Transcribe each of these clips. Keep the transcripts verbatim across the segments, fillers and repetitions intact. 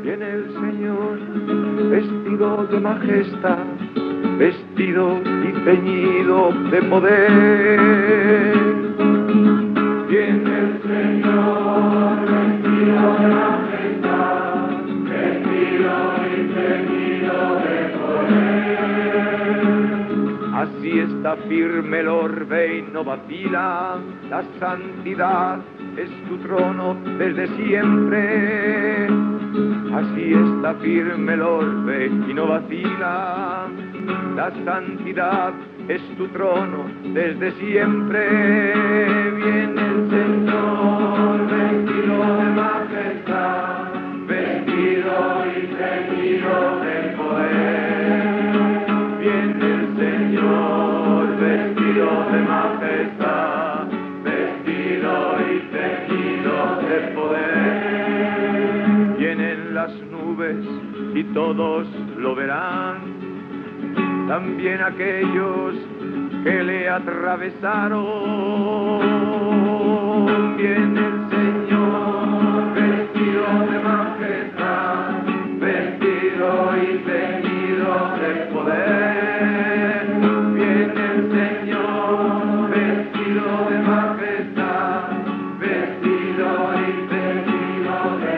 Viene el Señor, vestido de majestad, vestido y ceñido de poder. Viene el Señor, vestido de majestad, vestido y ceñido de poder. Así está firme el orbe y no vacila, la santidad es tu trono desde siempre. Así está firme el orbe y no vacila, la santidad es tu trono desde siempre. Viene el Señor, vestido de majestad, vestido y ceñido de poder. Viene el Señor, vestido de majestad, vestido y ceñido de poder. Vienen las nubes y todos lo verán, también aquellos que le atravesaron. Viene el Señor, vestido de majestad, vestido y ceñido de poder. Viene el Señor, vestido de majestad, vestido y ceñido de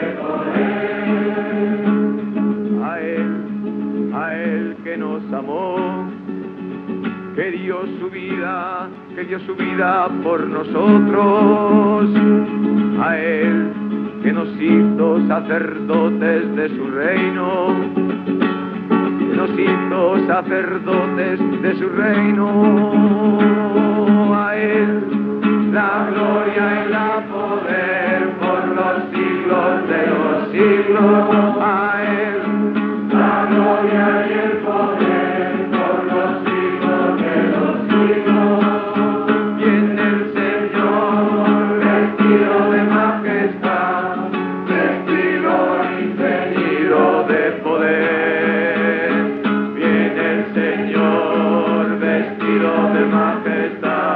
poder. A Él, a Él que nos amó, que dio su vida, que dio su vida por nosotros, a Él que nos hizo sacerdotes de su reino, que nos hizo sacerdotes de su reino, a Él la gloria y la poder por los siglos de los siglos, a Él la gloria y el poder por los siglos de los siglos. Viene el Señor, vestido de majestad, vestido y ceñido de poder. Viene el Señor, vestido de majestad,